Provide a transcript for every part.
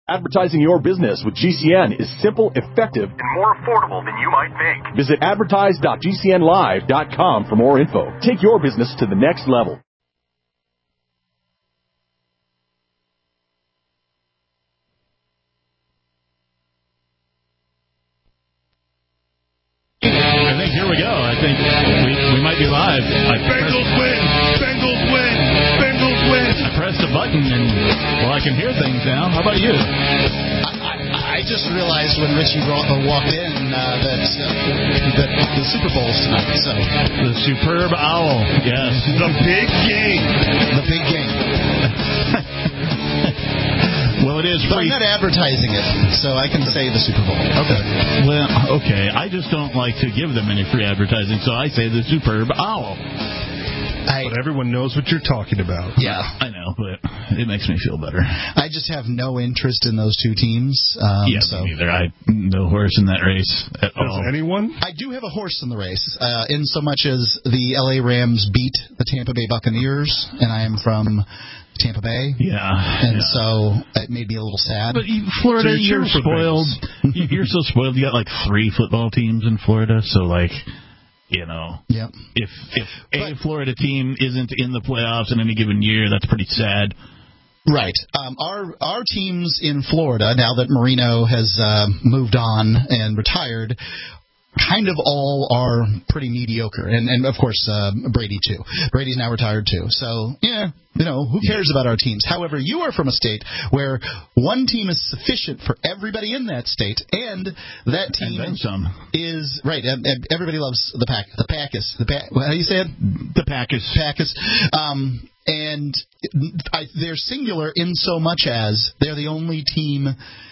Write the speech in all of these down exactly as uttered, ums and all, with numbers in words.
Advertising your business with G C N is simple, effective, and more affordable than you might think. Visit advertise dot g c n live dot com for more info. Take your business to the next level. I think here we go. I think we, we might be live. I Bengals win! Bengals win! Bengals win! I pressed a button and, well, I can hear things now. How about you? I, I just realized when Richie walked in uh, that, uh, that the Super Bowl's tonight. So the superb owl, yes, the big game, the big game. Well, it is but free. I'm not advertising it, so I can say the Super Bowl. Okay. Well, okay. I just don't like to give them any free advertising, so I say the superb owl. I, but everyone knows what you're talking about. Yeah. I know, but it makes me feel better. I just have no interest in those two teams. Um, yeah, so. me neither. I no horse in that race at Does all. anyone? I do have a horse in the race, uh, in so much as the L A Rams beat the Tampa Bay Buccaneers, and I am from Tampa Bay. Yeah. And yeah. so it made me a little sad. But you, Florida, so you're, you're spoiled. You're so spoiled. You got like three football teams in Florida, so like, you know, yep. if if but, a Florida team isn't in the playoffs in any given year, that's pretty sad. Right. Um, our our teams in Florida, now that Marino has uh, moved on and retired, kind of all are pretty mediocre. And, and of course, uh, Brady, too. Brady's now retired, too. So, yeah, you know, who cares about our teams? However, you are from a state where one team is sufficient for everybody in that state, and that team and then some. is, right, everybody loves the Pack, the Packers. The pack, how do you say it? The Packers. Packers. Um, and I, they're singular in so much as they're the only team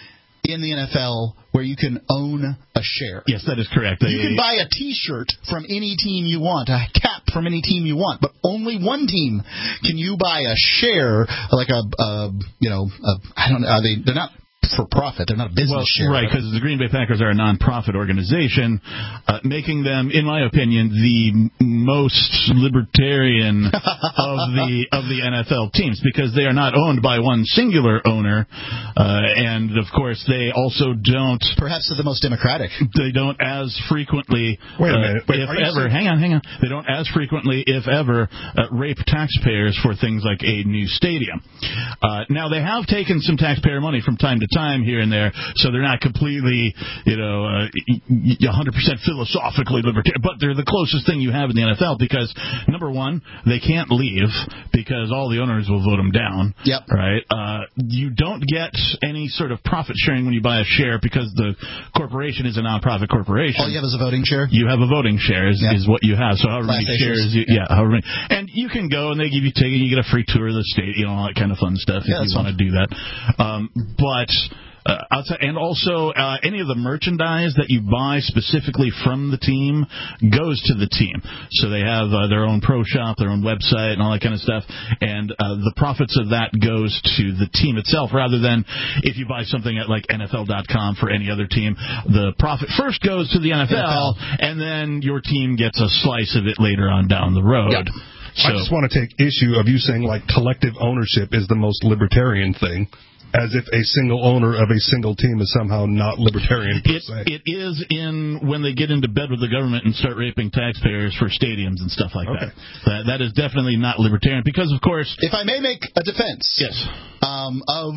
in the N F L where you can own a share. Yes, that is correct. You can buy a T-shirt from any team you want, a cap from any team you want, but only one team can you buy a share, like a, a you know, a, I don't know, are they, they're not for profit. They're not a business well, share. Right, because the Green Bay Packers are a non-profit organization, uh, making them, in my opinion, the most libertarian of the of the N F L teams, because they are not owned by one singular owner, uh, and, of course, they also don't... Perhaps they're the most democratic. They don't as frequently... Wait a minute. Uh, Wait, if are you ever... saying... Hang on, hang on. They don't as frequently, if ever, uh, rape taxpayers for things like a new stadium. Uh, now, they have taken some taxpayer money from time to time here and there, so they're not completely, you know, uh, one hundred percent philosophically libertarian, but they're the closest thing you have in the N F L because, number one, they can't leave because all the owners will vote them down. Yep. Right? Uh, you don't get any sort of profit sharing when you buy a share because the corporation is a nonprofit corporation. All you have is a voting share? You have a voting share is, yep. is what you have. So however Class many shares, you, yeah, however many. And you can go and they give you ticket, you get a free tour of the state, you know, all that kind of fun stuff yeah, if you want to do that. Um, but... Uh, outside, and also, uh, any of the merchandise that you buy specifically from the team goes to the team. So they have uh, their own pro shop, their own website, and all that kind of stuff. And uh, the profits of that goes to the team itself, rather than if you buy something at like N F L dot com for any other team. The profit first goes to the N F L, N F L. And then your team gets a slice of it later on down the road. Yep. So, I just want to take issue of you saying like collective ownership is the most libertarian thing. As if a single owner of a single team is somehow not libertarian per it, se. It is in when they get into bed with the government and start raping taxpayers for stadiums and stuff like okay. that. that. That is definitely not libertarian because, of course... If I may make a defense yes. um, of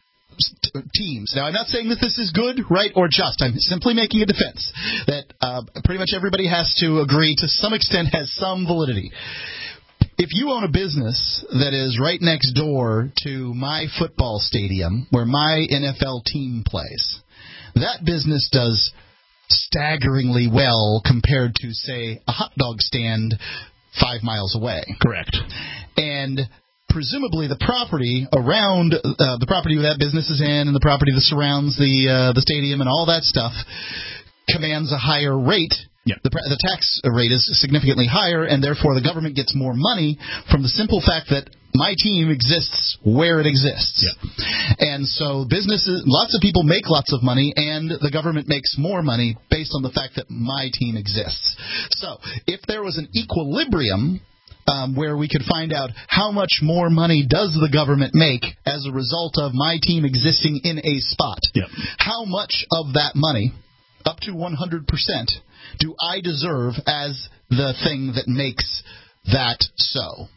teams. Now, I'm not saying that this is good, right, or just. I'm simply making a defense that uh, pretty much everybody has to agree to some extent has some validity. If you own a business that is right next door to my football stadium where my N F L team plays, that business does staggeringly well compared to, say, a hot dog stand five miles away. Correct. And presumably the property around uh, the property that business is in and the property that surrounds the uh, the stadium and all that stuff commands a higher rate. Yep. The, the tax rate is significantly higher, and therefore the government gets more money from the simple fact that my team exists where it exists. Yep. And so businesses, lots of people make lots of money, and the government makes more money based on the fact that my team exists. So if there was an equilibrium um, where we could find out how much more money does the government make as a result of my team existing in a spot. Yep. How much of that money, up to one hundred percent, do I deserve as the thing that makes that so?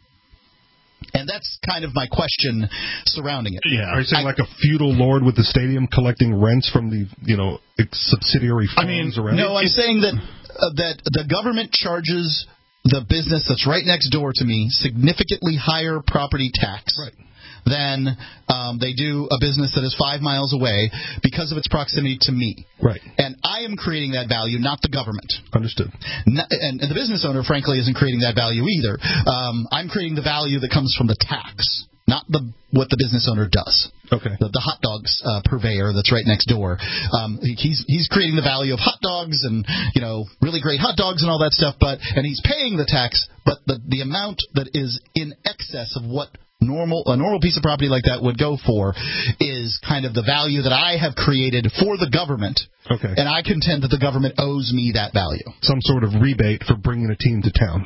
And that's kind of my question surrounding it. Yeah. Are you saying I, like a feudal lord with the stadium collecting rents from the, you know, subsidiary funds I mean, around? No, I'm saying that uh, that the government charges the business that's right next door to me significantly higher property tax. Right. Than um, they do a business that is five miles away because of its proximity to me. Right. And I am creating that value, not the government. Understood. Not, and, and the business owner, frankly, isn't creating that value either. Um, I'm creating the value that comes from the tax, not the what the business owner does. Okay. The, the hot dogs uh, purveyor that's right next door. Um, he's he's creating the value of hot dogs and, you know, really great hot dogs and all that stuff. But and he's paying the tax, but the the amount that is in excess of what normal a normal piece of property like that would go for is kind of the value that I have created for the government. Okay. And I contend that the government owes me that value. Some sort of rebate for bringing a team to town.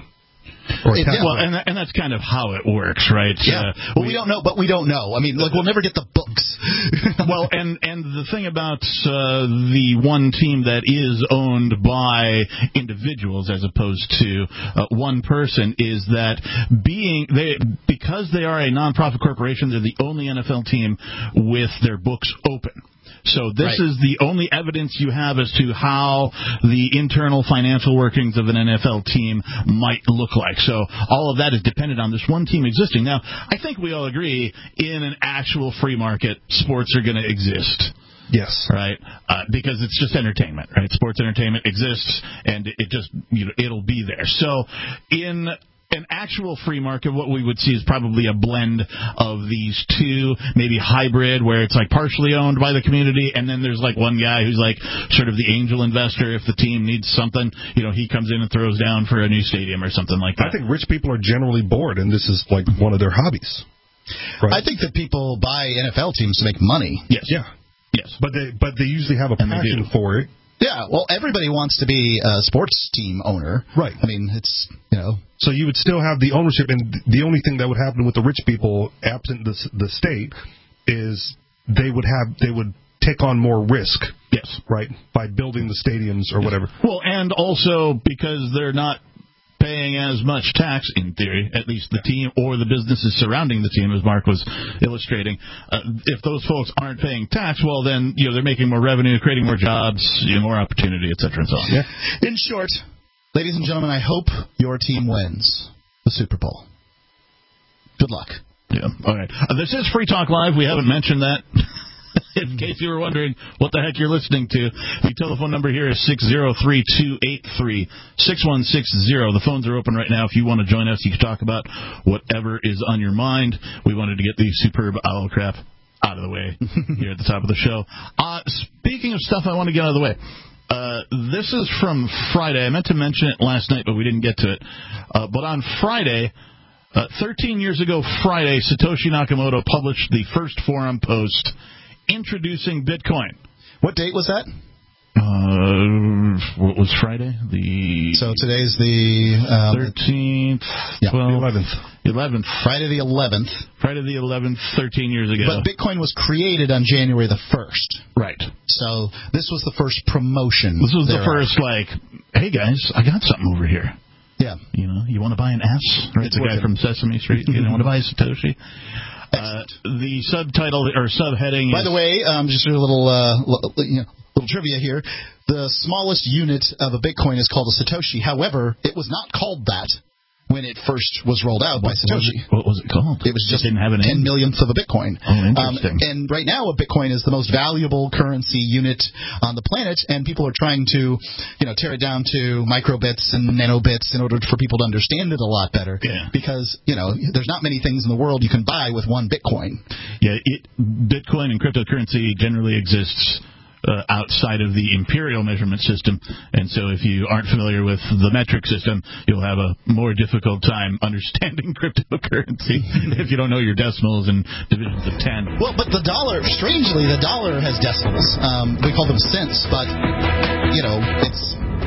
Or It- yeah. Well, and, and that's kind of how it works, right? Yeah. Uh, well, we, we don't know, but we don't know. I mean, like, we'll never get the books. well, and and the thing about uh, the one team that is owned by individuals as opposed to uh, one person is that being they because they are a nonprofit corporation, they're the only N F L team with their books open. So this Right. is the only evidence you have as to how the internal financial workings of an N F L team might look like. So all of that is dependent on this one team existing. Now, I think we all agree in an actual free market, sports are going to exist. Yes. Right? Uh, because it's just entertainment, right? Sports entertainment exists, and it just, you know, it'll be there. So in an actual free market, what we would see is probably a blend of these two, maybe hybrid, where it's like partially owned by the community, and then there's like one guy who's like sort of the angel investor. If the team needs something, you know, he comes in and throws down for a new stadium or something like that. I think rich people are generally bored, and this is like one of their hobbies. Right? I think that people buy N F L teams to make money. Yes. Yeah. Yes. But they but they usually have a And they passion do. for it. Yeah, well, everybody wants to be a sports team owner. Right. I mean, it's, you know. So you would still have the ownership, and the only thing that would happen with the rich people, absent the the state, is they would have they would take on more risk. Yes. Right, by building the stadiums or whatever. Well, and also because they're not paying as much tax, in theory, at least the team or the businesses surrounding the team, as Mark was illustrating. Uh, if those folks aren't paying tax, well, then, you know, they're making more revenue, creating more jobs, you know, more opportunity, et cetera, and so on. Yeah. In short, ladies and gentlemen, I hope your team wins the Super Bowl. Good luck. Yeah. All right. Uh, this is Free Talk Live. We haven't mentioned that. In case you were wondering what the heck you're listening to, the telephone number here is six zero three, two eight three, six one six zero. The phones are open right now. If you want to join us, you can talk about whatever is on your mind. We wanted to get the superb owl crap out of the way here at the top of the show. Uh, speaking of stuff I want to get out of the way, uh, this is from Friday. I meant to mention it last night, but we didn't get to it. Uh, but on Friday, uh, thirteen years ago Friday, Satoshi Nakamoto published the first forum post introducing Bitcoin. What date was that? Uh, what was Friday? The So today's the um, thirteenth, yeah, twelfth, the eleventh. eleventh. Friday the eleventh. Friday the eleventh, thirteen years ago. But Bitcoin was created on January the first. Right. So this was the first promotion. This was thereof. the first, like, hey guys, I got something over here. Yeah. You know, you want to buy an S? Right, It's the guy working. from Sesame Street. You know, want to buy a Satoshi? Uh, the subtitle or subheading By is... the way, um, just a little, uh, l- you know, little trivia here. The smallest unit of a Bitcoin is called a Satoshi. However, it was not called that when it first was rolled out by what was Satoshi. it, what was it called? It was just it didn't have a ten name? millionth of a Bitcoin. Oh, interesting. Um, and right now, a Bitcoin is the most valuable currency unit on the planet, and people are trying to, you know, tear it down to microbits and nanobits in order for people to understand it a lot better. Yeah. Because, you know, there's not many things in the world you can buy with one Bitcoin. Yeah, it, Bitcoin and cryptocurrency generally exists uh, outside of the imperial measurement system, and so if you aren't familiar with the metric system, you'll have a more difficult time understanding cryptocurrency if you don't know your decimals and divisions of ten. Well, but the dollar, strangely, the dollar has decimals. Um, we call them cents, but, you know, it's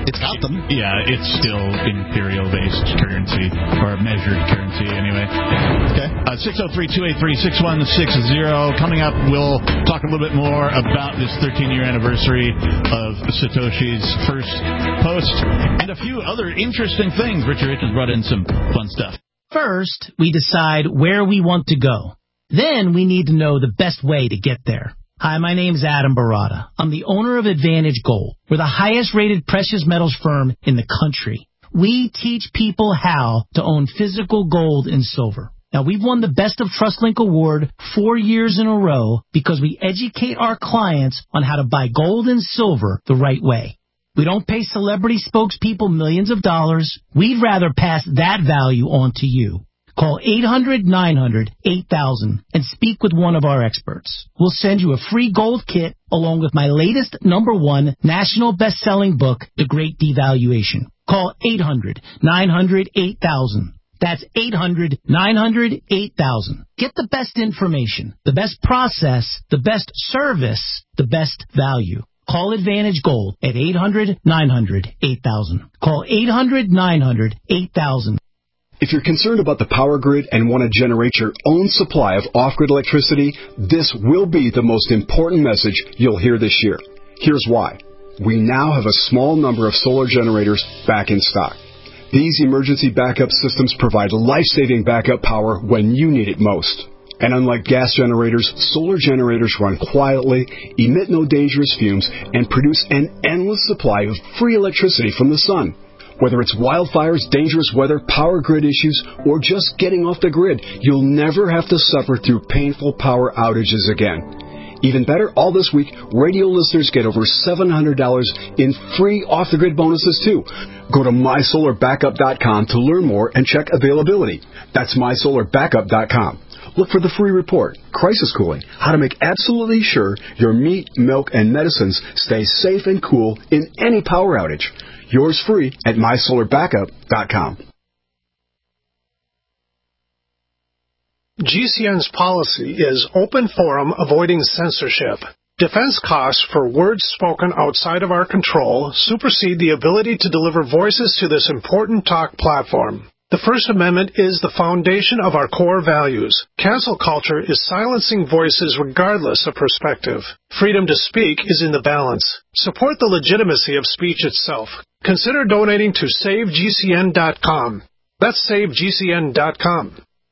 It's got them. Yeah, it's still imperial-based currency, or measured currency, anyway. Okay. Uh, six oh three, two eight three, six one six zero. Coming up, we'll talk a little bit more about this thirteen-year anniversary of Satoshi's first post and a few other interesting things. Richard Rich has brought in some fun stuff. First, we decide where we want to go. Then we need to know the best way to get there. Hi, my name's Adam Barada. I'm the owner of Advantage Gold. We're the highest-rated precious metals firm in the country. We teach people how to own physical gold and silver. Now, we've won the Best of TrustLink Award four years in a row because we educate our clients on how to buy gold and silver the right way. We don't pay celebrity spokespeople millions of dollars. We'd rather pass that value on to you. Call eight hundred, nine hundred, eight thousand and speak with one of our experts. We'll send you a free gold kit along with my latest number one national best-selling book, The Great Devaluation. Call eight hundred, nine hundred, eight thousand. That's eight hundred, nine hundred, eight thousand. Get the best information, the best process, the best service, the best value. Call Advantage Gold at eight hundred, nine hundred, eight thousand. Call eight hundred, nine hundred, eight thousand. If you're concerned about the power grid and want to generate your own supply of off-grid electricity, this will be the most important message you'll hear this year. Here's why. We now have a small number of solar generators back in stock. These emergency backup systems provide life-saving backup power when you need it most. And unlike gas generators, solar generators run quietly, emit no dangerous fumes, and produce an endless supply of free electricity from the sun. Whether it's wildfires, dangerous weather, power grid issues, or just getting off the grid, you'll never have to suffer through painful power outages again. Even better, all this week, radio listeners get over seven hundred dollars in free off-the-grid bonuses, too. Go to my solar backup dot com to learn more and check availability. That's my solar backup dot com. Look for the free report, Crisis Cooling, how to make absolutely sure your meat, milk, and medicines stay safe and cool in any power outage. Yours free at my solar backup dot com. G C N's policy is open forum, avoiding censorship. Defense costs for words spoken outside of our control supersede the ability to deliver voices to this important talk platform. The First Amendment is the foundation of our core values. Cancel culture is silencing voices regardless of perspective. Freedom to speak is in the balance. Support the legitimacy of speech itself. Consider donating to save G C N dot com. That's save G C N dot com.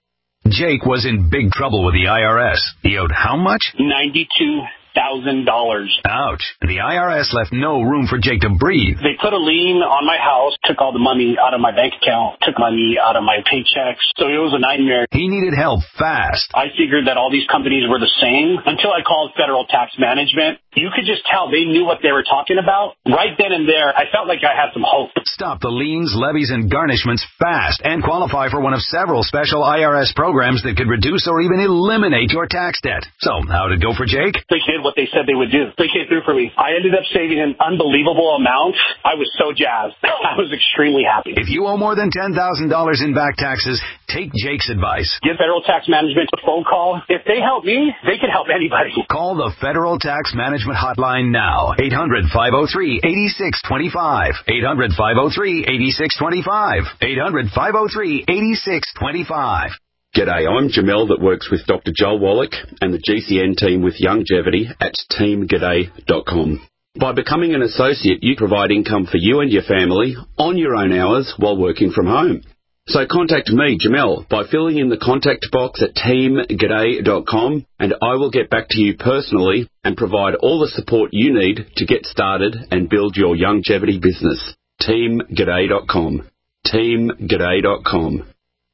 Jake was in big trouble with the I R S. He owed how much? ninety-two thousand dollars. Ouch. The I R S left no room for Jake to breathe. They put a lien on my house, took all the money out of my bank account, took money out of my paychecks. So it was a nightmare. He needed help fast. I figured that all these companies were the same until I called Federal Tax Management. You could just tell they knew what they were talking about. Right then and there, I felt like I had some hope. Stop the liens, levies, and garnishments fast and qualify for one of several special I R S programs that could reduce or even eliminate your tax debt. So, how'd it go for Jake? They did what they said they would do. They came through for me. I ended up saving an unbelievable amount. I was so jazzed. I was extremely happy. If you owe more than ten thousand dollars in back taxes, take Jake's advice. Give Federal Tax Management a phone call. If they help me, they can help anybody. Call the Federal Tax Management hotline now. eight hundred, five oh three, eight six two five. eight hundred, five oh three, eight six two five. eight hundred, five oh three, eight six two five. G'day, I'm Jamel that works with Doctor Joel Wallach and the G C N team with Longevity at team g'day dot com. By becoming an associate, you provide income for you and your family on your own hours while working from home. So contact me, Jamel, by filling in the contact box at team g'day dot com, and I will get back to you personally and provide all the support you need to get started and build your longevity business. team g'day dot com. team g'day dot com.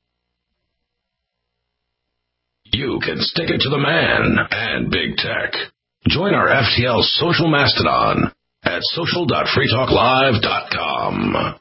You can stick it to the man and big tech. Join our F T L social mastodon at social dot free talk live dot com.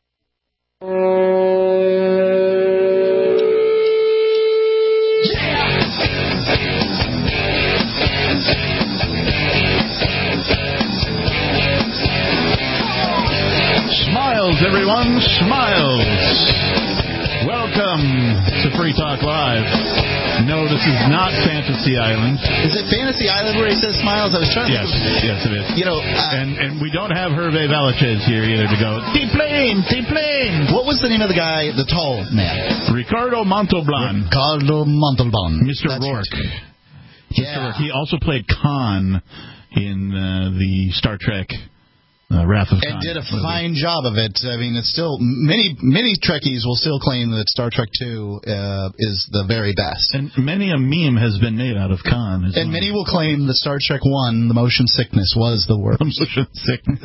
Smiles, everyone, smiles. Welcome to Free Talk Live. No, this is not Fantasy Island. Is it Fantasy Island where he says smiles? I was trying to Yes, think of, yes, it is. You know, uh, and and we don't have Hervé Vallachez here either to go, T-plane, T-plane. What was the name of the guy, the tall man? Ricardo Montalban. Ricardo Montalban. Mister That's Rourke. right. Mister Yeah. Rourke. He also played Khan in uh, the Star Trek uh, Wrath of Khan. And did a movie. fine job of it. I mean, it's still many many Trekkies will still claim that Star Trek two uh, is the very best, And many a meme has been made out of Khan. As and well. many will claim that Star Trek one, the motion sickness, was the worst. Motion sickness.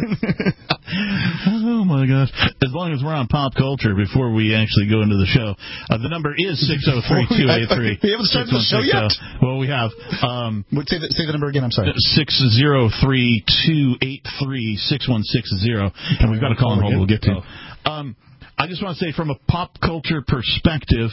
Oh my gosh! As long as we're on pop culture, before we actually go into the show, uh, the number is six zero three two eight three. We haven't started the show yet. Well, we have. Um, What, say, the, say the number again. I'm sorry. Six zero three two eight three six one six zero, and we've got a call and hold we'll get to. Um, I just want to say, from a pop culture perspective,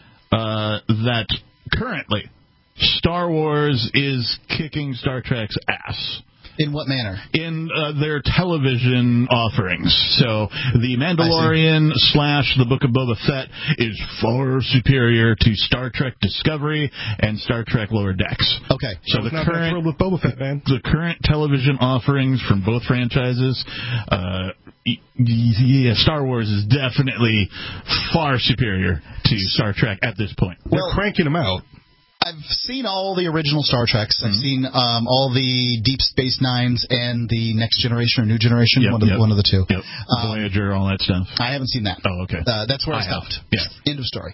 uh, that currently Star Wars is kicking Star Trek's ass. In what manner? In uh, their television offerings. So the Mandalorian slash the Book of Boba Fett is far superior to Star Trek Discovery and Star Trek Lower Decks. Okay. So the not current thrilled with Boba Fett, man. the current television offerings from both franchises, uh, yeah, Star Wars is definitely far superior to Star Trek at this point. They're Well, cranking them out. I've seen all the original Star Treks. I've Mm-hmm. seen um, all the Deep Space Nines and the Next Generation or New Generation, Yep, one, of, yep. one of the two. Yep. Um, Voyager, all that stuff. I haven't seen that. Oh, okay. Uh, that's where I, I have. stopped. Yeah. End of story.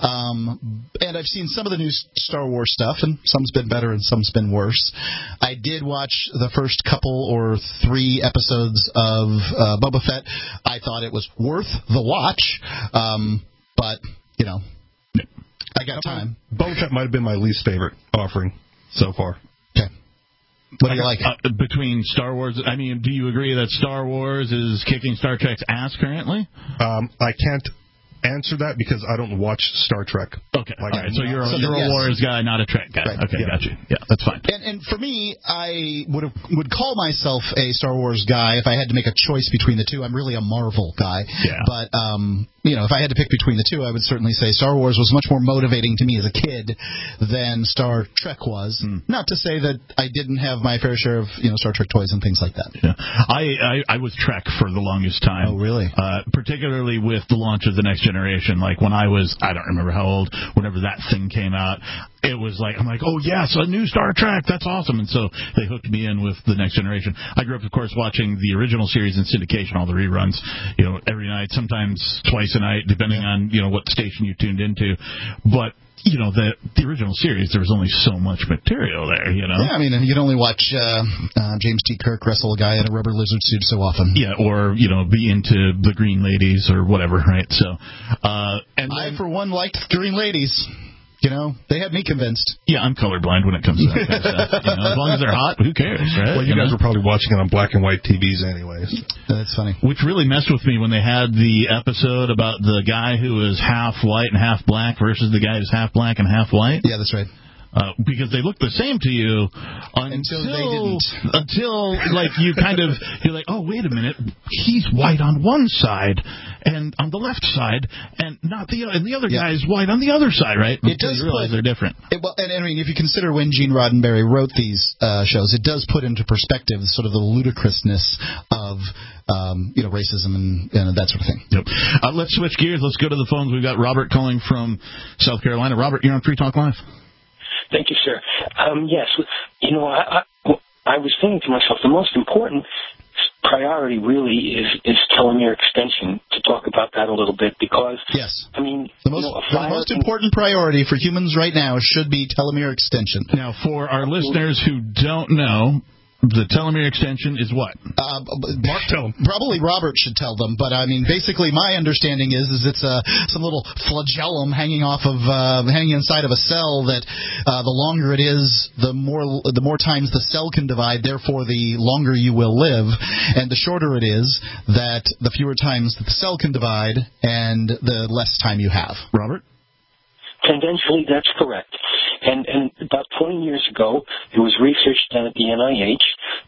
Um, and I've seen some of the new Star Wars stuff, and some's been better and some's been worse. I did watch the first couple or three episodes of uh, Boba Fett. I thought it was worth the watch, um, but, you know, I got time. Boba Fett might have been my least favorite offering so far. Okay. What do you like? Uh, between Star Wars, I mean, do you agree that Star Wars is kicking Star Trek's ass currently? Um, I can't answer that because I don't watch Star Trek. Okay, Like, all right. So you're a, So you're then, a yes. Wars guy, not a Trek guy. Right. Okay, Yeah. got you. Yeah, that's fine. And, and for me, I would have, would call myself a Star Wars guy if I had to make a choice between the two. I'm really a Marvel guy. Yeah. But, um, you know, if I had to pick between the two, I would certainly say Star Wars was much more motivating to me as a kid than Star Trek was. Hmm. Not to say that I didn't have my fair share of, you know, Star Trek toys and things like that. Yeah. I, I I was Trek for the longest time. Oh, really? Uh, particularly with the launch of the Next Generation. Like when I was, I don't remember how old, whenever that thing came out, it was like, I'm like, oh yes, a new Star Trek, that's awesome. And so they hooked me in with the Next Generation. I grew up, of course, watching the original series in syndication, all the reruns, you know, every night, sometimes twice a night, depending on, you know, what station you tuned into. But you know, the the original series, there was only so much material there, you know? Yeah, I mean, you'd only watch uh, uh, James T. Kirk wrestle a guy in a rubber lizard suit so often. Yeah, or, you know, be into the Green Ladies or whatever, right? So, uh, and I, then, for one, liked Green Ladies. You know, they had me convinced. yeah, I'm colorblind when it comes to that kind of stuff. You know, as long as they're hot, who cares, right? Well, you, You guys know? were probably watching it on black and white T Vs anyways. That's funny. Which really messed with me when they had the episode about the guy who was half white and half black versus the guy who's half black and half white. Yeah, that's right. Uh, because they look the same to you until, Until they didn't. Until, like, you kind of, you're like, oh, wait a minute, he's white on one side and on the left side, and not the and the other Yeah. guy is white on the other side, right? It Until does you realize put- they're different. It, well, and I mean, if you consider when Gene Roddenberry wrote these uh, shows, it does put into perspective sort of the ludicrousness of, um, you know, racism and, and that sort of thing. Yep. Uh, let's switch gears. Let's go to the phones. We've got Robert calling from South Carolina. Robert, you're on Free Talk Live. Thank you, sir. Um, yes, you know, I, I, I was thinking to myself, the most important priority really is, is telomere extension, to talk about that a little bit, because, Yes. I mean, The most, you know, a the fire most can- important priority for humans right now should be telomere extension. Now, for our listeners who don't know, the telomere extension is what? Uh, Mark, tell them. Probably Robert should tell them, but I mean, basically, my understanding is is it's a some little flagellum hanging off of uh, hanging inside of a cell that uh, the longer it is, the more the more times the cell can divide. Therefore, the longer you will live, and the shorter it is, that the fewer times that the cell can divide, and the less time you have. Robert? Tendentially, that's correct. And, and about twenty years ago, it was research done at the N I H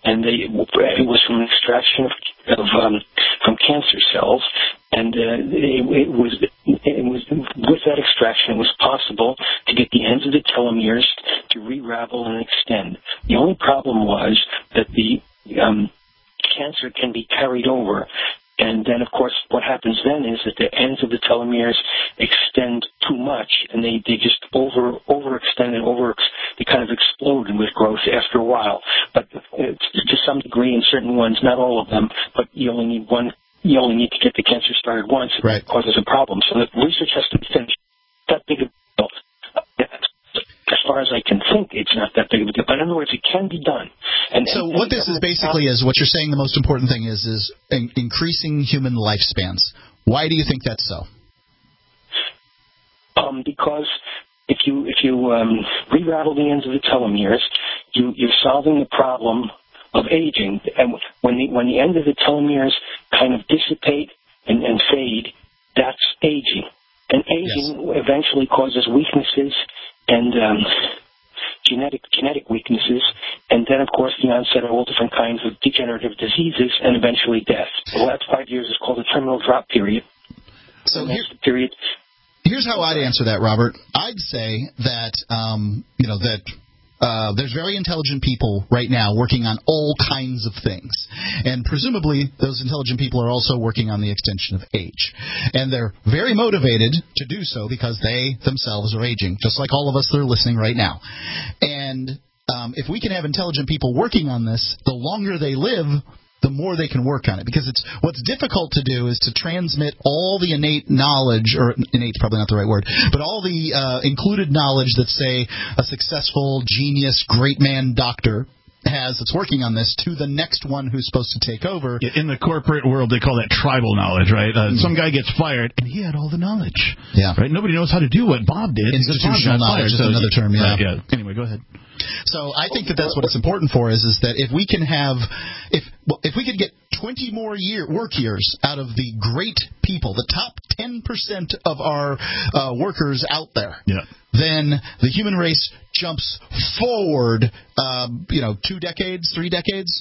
and they, it was from an extraction of, of um, from cancer cells, and uh, it, it was it was with that extraction it was possible to get the ends of the telomeres to re-ravel and extend. The only problem was that the um, cancer can be carried over. And then, of course, what happens then is that the ends of the telomeres extend too much, and they, they just over overextend and over they kind of explode with growth after a while. But uh, to some degree, in certain ones, not all of them, but you only need one. You only need to get the cancer started once. Right. It causes a problem. So the research has to be finished. That big of a deal. As far as I can think, it's not that big of a deal. But in other words, it can be done. And, so and, what and this is basically is what you're saying the most important thing is is in, increasing human lifespans. Why do you think that's so? Um, because if you if you um, re-ravel the ends of the telomeres, you, you're solving the problem of aging. And when the when the end of the telomeres kind of dissipate and, and fade, that's aging. And aging yes. eventually causes weaknesses and um, genetic genetic weaknesses, and then, of course, the onset of all different kinds of degenerative diseases, and eventually death. The last five years is called the terminal drop period. So and here, that's the period. Here's how I'd answer that, Robert. I'd say that um, you know that. Uh, there's very intelligent people right now working on all kinds of things. And presumably, those intelligent people are also working on the extension of age. And they're very motivated to do so because they themselves are aging, just like all of us that are listening right now. And um, if we can have intelligent people working on this, the longer they live, the more they can work on it. Because it's what's difficult to do is to transmit all the innate knowledge, or innate's probably not the right word, but all the uh, included knowledge that, say, a successful, genius, great man doctor has that's working on this to the next one who's supposed to take over. In the corporate world, they call that tribal knowledge, right? Uh, mm-hmm. Some guy gets fired, and he had all the knowledge. Yeah. Right? Nobody knows how to do what Bob did. Institutional knowledge is so another term, yeah. Right, yeah. Anyway, go ahead. So I think that that's what it's important for is, is that if we can have, if well, if we could get twenty more year work years out of the great people, the top ten percent of our uh, workers out there, yeah. then the human race jumps forward, uh, you know, two decades, three decades.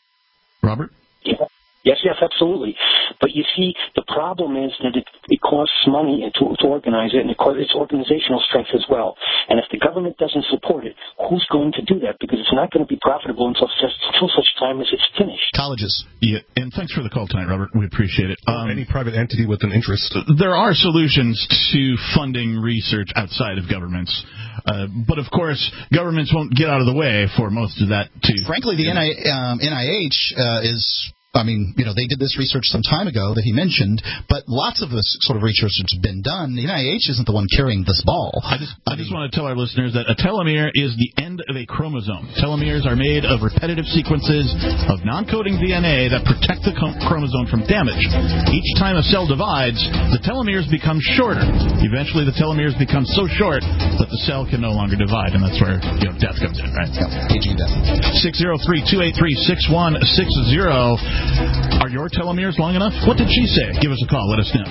Robert? Yeah. Yes, yes, absolutely. But you see, the problem is that it, it costs money to, to organize it, and it costs, it's organizational strength as well. And if the government doesn't support it, who's going to do that? Because it's not going to be profitable until, until such time as it's finished. Colleges. Yeah, and thanks for the call tonight, Robert. We appreciate it. Um, Any private entity with an interest. There are solutions to funding research outside of governments. Uh, but, of course, governments won't get out of the way for most of that, too. Frankly, the N I, um, N I H uh, is... I mean, you know, they did this research some time ago that he mentioned, but lots of this sort of research has been done. The N I H isn't the one carrying this ball. I just, I, I mean, just want to tell our listeners that a telomere is the end of a chromosome. Telomeres are made of repetitive sequences of non-coding D N A that protect the chromosome from damage. Each time a cell divides, the telomeres become shorter. Eventually, the telomeres become so short that the cell can no longer divide, and that's where, you know, death comes in, right? Yeah, aging death. six oh three, two eight three, six one six zero. Are your telomeres long enough? What did she say? Give us a call. Let us know.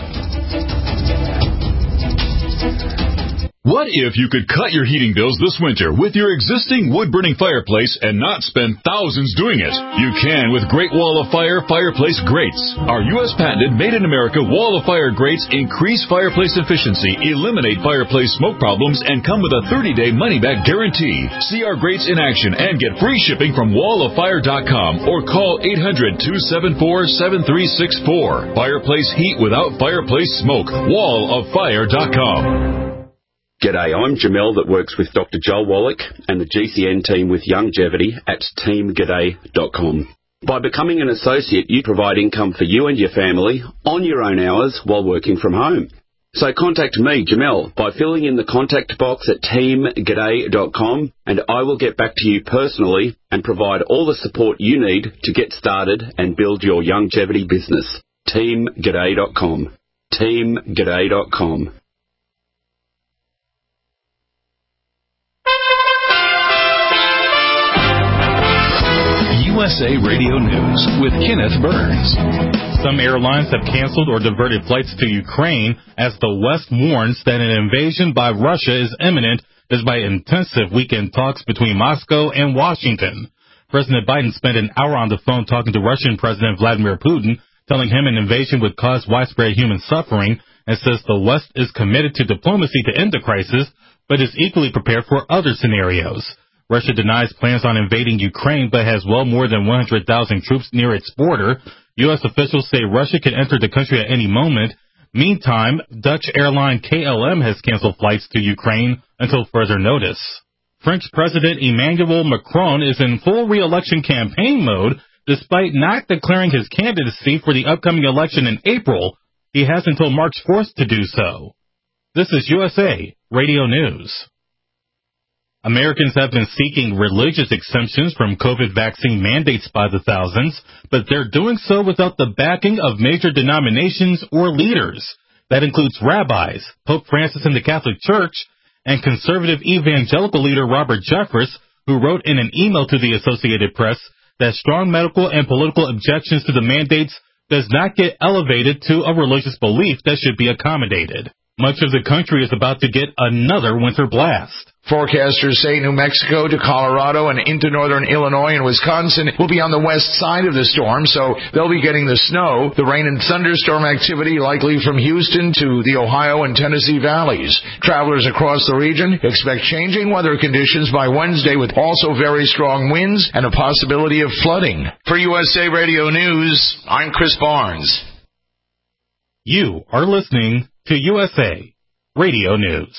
What if you could cut your heating bills this winter with your existing wood-burning fireplace and not spend thousands doing it? You can with Great Wall of Fire fireplace grates. Our U S patented made-in-America Wall of Fire grates increase fireplace efficiency, eliminate fireplace smoke problems, and come with a thirty-day money-back guarantee. See our grates in action and get free shipping from wall of fire dot com or call eight hundred, two seven four, seven three six four. Fireplace heat without fireplace smoke. wall of fire dot com. G'day, I'm Jamel that works with Doctor Joel Wallach and the G C N team with Longevity at team g'day dot com. By becoming an associate, you provide income for you and your family on your own hours while working from home. So contact me, Jamel, by filling in the contact box at team g'day dot com, and I will get back to you personally and provide all the support you need to get started and build your longevity business. team g'day dot com. team g'day dot com. U S A Radio News with Kenneth Burns. Some airlines have canceled or diverted flights to Ukraine as the West warns that an invasion by Russia is imminent despite intensive weekend talks between Moscow and Washington. President Biden spent an hour on the phone talking to Russian President Vladimir Putin, telling him an invasion would cause widespread human suffering, and says the West is committed to diplomacy to end the crisis, but is equally prepared for other scenarios. Russia denies plans on invading Ukraine, but has well more than one hundred thousand troops near its border. U S officials say Russia can enter the country at any moment. Meantime, Dutch airline K L M has canceled flights to Ukraine until further notice. French President Emmanuel Macron is in full re-election campaign mode, despite not declaring his candidacy for the upcoming election in April. He has until March fourth to do so. This is U S A Radio News. Americans have been seeking religious exemptions from COVID vaccine mandates by the thousands, but they're doing so without the backing of major denominations or leaders. That includes rabbis, Pope Francis in the Catholic Church, and conservative evangelical leader Robert Jeffress, who wrote in an email to the Associated Press that strong medical and political objections to the mandates does not get elevated to a religious belief that should be accommodated. Much of the country is about to get another winter blast. Forecasters say New Mexico to Colorado and into northern Illinois and Wisconsin will be on the west side of the storm, so they'll be getting the snow. The rain and thunderstorm activity likely from Houston to the Ohio and Tennessee valleys. Travelers across the region expect changing weather conditions by Wednesday with also very strong winds and a possibility of flooding. For U S A Radio News, I'm Chris Barnes. You are listening to U S A Radio News.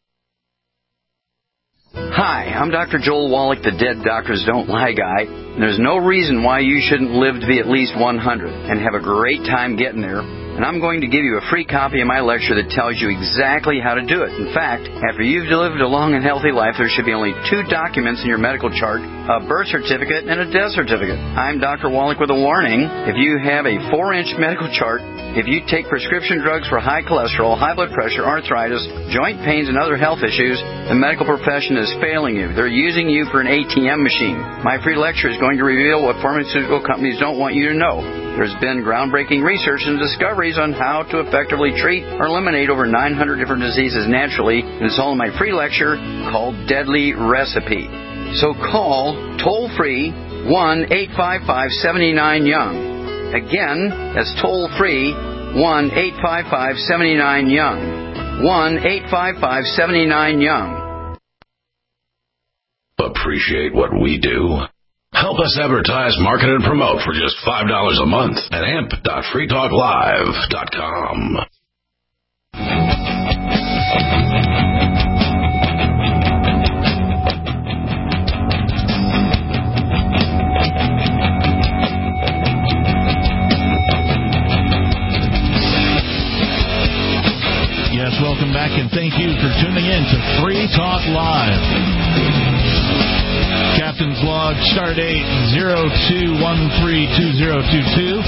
Hi, I'm Doctor Joel Wallach, the Dead Doctors Don't Lie guy. There's no reason why you shouldn't live to be at least one hundred and have a great time getting there. And I'm going to give you a free copy of my lecture that tells you exactly how to do it. In fact, after you've lived a long and healthy life, there should be only two documents in your medical chart, a birth certificate and a death certificate. I'm Doctor Wallach with a warning. If you have a four-inch medical chart, if you take prescription drugs for high cholesterol, high blood pressure, arthritis, joint pains, and other health issues, the medical profession is failing you. They're using you for an A T M machine. My free lecture is going to reveal what pharmaceutical companies don't want you to know. There's been groundbreaking research and discoveries on how to effectively treat or eliminate over nine hundred different diseases naturally, and it's all in my free lecture called Deadly Recipe. So call toll-free one eight five five, seven nine, young. Again, that's toll-free one eight five five, seven nine, young. one eight five five, seven nine, young. Appreciate what we do? Help us advertise, market, and promote for just five dollars a month at amp dot free talk live dot com. Yes, welcome back, and thank you for tuning in to Free Talk Live. Captain's log, start date zero two one three two zero two two.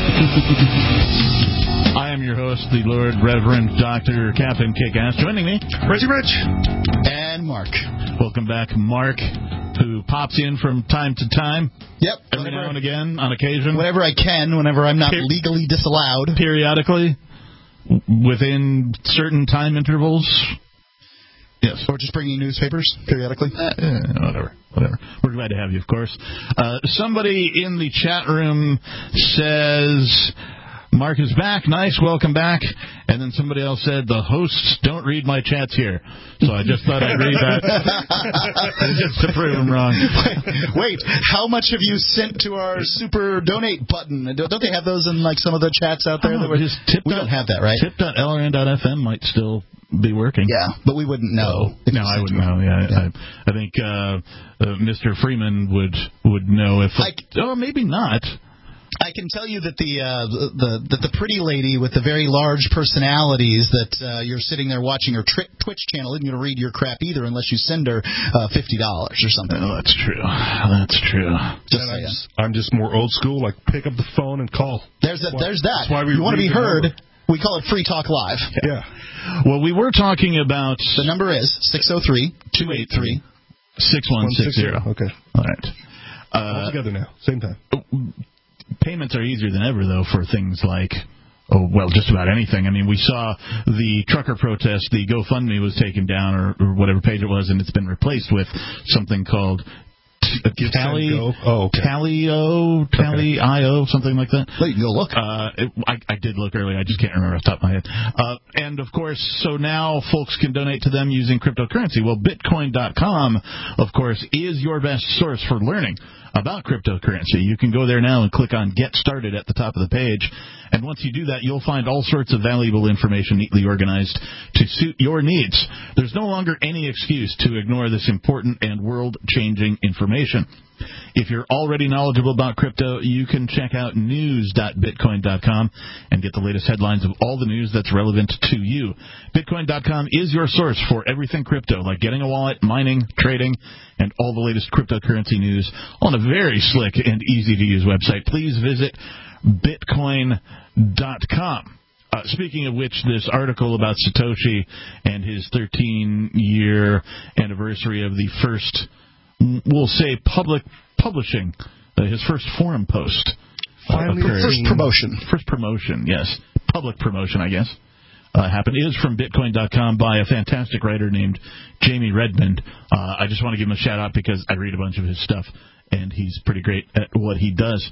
I am your host, the Lord Reverend Doctor Captain Kickass. Joining me, Reggie Rich and Mark. Welcome back, Mark, who pops in from time to time. Yep. Every whenever, now and again, on occasion. Whenever I can, whenever I'm not Per- legally disallowed. Periodically, within certain time intervals. Yes. Or just bringing newspapers periodically. Uh, whatever. Whatever. We're glad to have you, of course. Uh, somebody in the chat room says, Mark is back. Nice. Welcome back. And then somebody else said, the hosts don't read my chats here. So I just thought I'd read that just to prove them wrong. Wait, how much have you sent to our super donate button? Don't they have those in like some of the chats out there? Oh, that were, just tip. We don't have that, right? tip dot L R N dot F M might still be working. Yeah, but we wouldn't know. No, no I wouldn't know. Yeah, yeah. I, I think uh, uh, Mister Freeman would would know if. I, oh, maybe not. I can tell you that the uh, the that the pretty lady with the very large personalities that uh, you're sitting there watching her tri- Twitch channel isn't going to read your crap either unless you send her uh, fifty dollars or something. Oh, that's true. That's true. Just I'm, just, I'm just more old school. Like pick up the phone and call. There's that. There's that. That's why we you want to be heard. Number. We call it Free Talk Live. Yeah. Well, we were talking about the number is six zero three, two eight three, six one six zero. Okay. All right. Uh, All together now. Same time. Payments are easier than ever, though, for things like, oh, well, just about anything. I mean, we saw the trucker protest, the GoFundMe was taken down, or, or whatever page it was, and it's been replaced with something called Tally, oh, okay. Tally-O, Tally-I-O, something like that. Wait, you'll look. Uh, it, I, I did look earlier. I just can't remember off the top of my head. Uh, and, of course, so now folks can donate to them using cryptocurrency. Well, Bitcoin dot com, of course, is your best source for learning about cryptocurrency. You can go there now and click on Get Started at the top of the page. And once you do that, you'll find all sorts of valuable information neatly organized to suit your needs. There's no longer any excuse to ignore this important and world-changing information. If you're already knowledgeable about crypto, you can check out news dot bitcoin dot com and get the latest headlines of all the news that's relevant to you. Bitcoin dot com is your source for everything crypto, like getting a wallet, mining, trading, and all the latest cryptocurrency news on a very slick and easy-to-use website. Please visit bitcoin dot com. Uh, speaking of which, this article about Satoshi and his thirteen-year anniversary of the first, we'll say, public publishing, uh, his first forum post. Finally, uh, first promotion. First promotion, yes. Public promotion, I guess. Uh, happened is from bitcoin dot com by a fantastic writer named Jamie Redmond. Uh, I just want to give him a shout-out because I read a bunch of his stuff, and he's pretty great at what he does.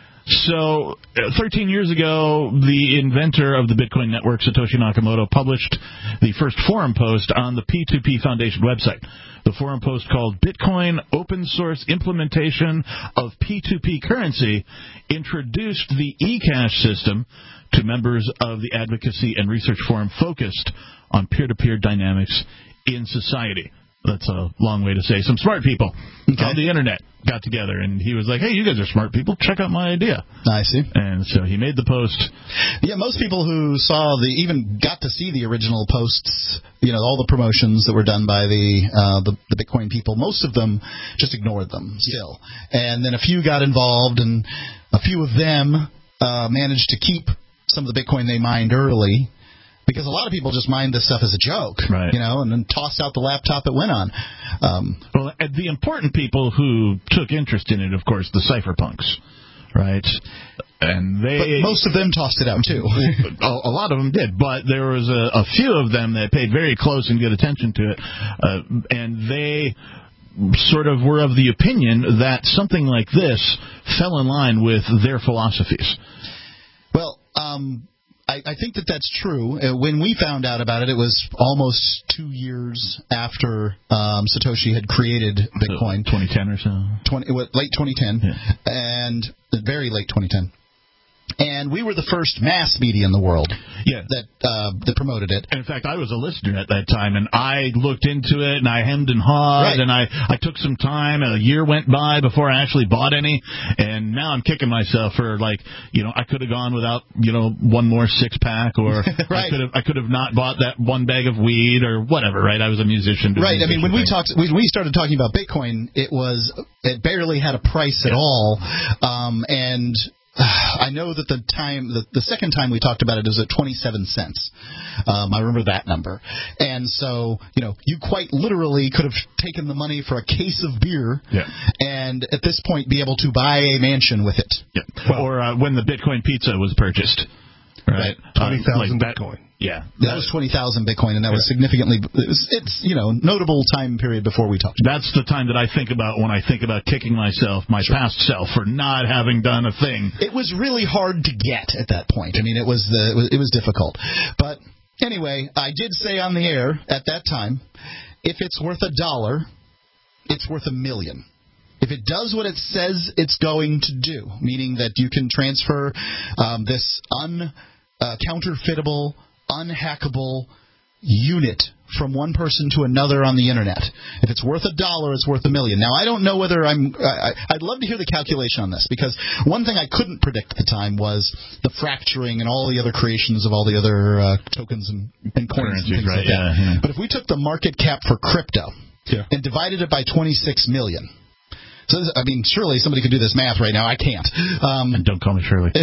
So, uh, thirteen years ago, the inventor of the Bitcoin network, Satoshi Nakamoto, published the first forum post on the P two P Foundation website. The forum post, called Bitcoin Open Source Implementation of P two P Currency, introduced the eCash system to members of the advocacy and research forum focused on peer-to-peer dynamics in society. That's a long way to say some smart people okay. on the internet got together, and he was like, hey, you guys are smart people, check out my idea. I see. And so he made the post. Yeah, most people who saw the, even got to see the original posts, you know, all the promotions that were done by the uh, the, the Bitcoin people, most of them just ignored them still. And then a few got involved, and a few of them uh, managed to keep some of the Bitcoin they mined early. Because a lot of people just mined this stuff as a joke, right. you know, and then tossed out the laptop it went on. Um, well, the important people who took interest in it, of course, the cypherpunks, right? And they, but most of them tossed it out too. a, a lot of them did, but there was a, a few of them that paid very close and good attention to it, uh, and they sort of were of the opinion that something like this fell in line with their philosophies. Well, um. I, I think that that's true. Uh, when we found out about it, it was almost two years after um, Satoshi had created Bitcoin. So twenty ten or so? twenty, what, late twenty ten, yeah. and very late twenty ten. And we were the first mass media in the world yeah. that uh, that promoted it. In fact, I was a listener at that time, and I looked into it, and I hemmed and hawed, right. and I, I took some time, and a year went by before I actually bought any, and now I'm kicking myself for, like, you know, I could have gone without, you know, one more six-pack, or right. I could have I could have not bought that one bag of weed, or whatever, right? I was a musician. Right, musician I mean, when thing. we talked, when we started talking about Bitcoin, it was, it barely had a price at all, um, and... I know that the time, the, the second time we talked about it, it was at twenty-seven cents. Um, I remember that number. And so, you know, you quite literally could have taken the money for a case of beer yeah. and at this point be able to buy a mansion with it. Yeah. Well, or uh, when the Bitcoin pizza was purchased. Right. twenty thousand uh, like Bitcoin. Yeah. That was twenty thousand Bitcoin, and that yeah. was significantly, it was, it's, you know, notable time period before we talked. That's the time that I think about when I think about kicking myself, my sure. past self, for not having done a thing. It was really hard to get at that point. I mean, it was, the, it was, it was difficult. But anyway, I did say on the air at that time, if it's worth a dollar, it's worth a million. If it does what it says it's going to do, meaning that you can transfer um, this un, uh, counterfeitable, unhackable unit from one person to another on the internet. If it's worth a dollar, it's worth a million. Now, I don't know whether I'm... I, I'd love to hear the calculation on this, because one thing I couldn't predict at the time was the fracturing and all the other creations of all the other uh, tokens and, and coins and things right, like that. Yeah, yeah. But if we took the market cap for crypto yeah. and divided it by twenty-six million... So, this, I mean, surely somebody could do this math right now. I can't. Um, and don't call me Shirley.